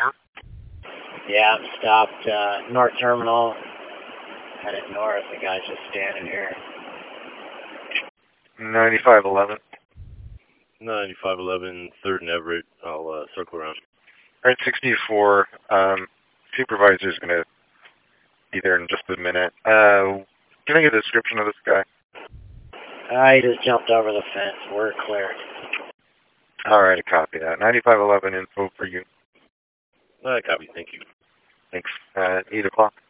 Yeah, I'm stopped, North Terminal. Headed north. The guy's just standing here. 9511. 9511, 3rd and Everett. I'll circle around. Alright, 64. Supervisor's going to be there in just a minute. Can I get a description of this guy? He just jumped over the fence. We're clear. Alright, I copy that. 9511 info for you. Copy, thank you. Thanks. 8 o'clock.